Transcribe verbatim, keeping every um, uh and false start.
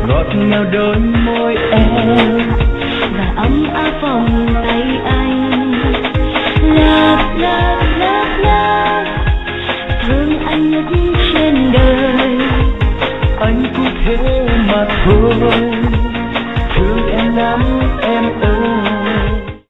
ngọt ngào đôi môi em và ấm áp vòng tay anh. Love, love, love, love, thương anh nhất trên đời. Anh cũng thế mà thôi.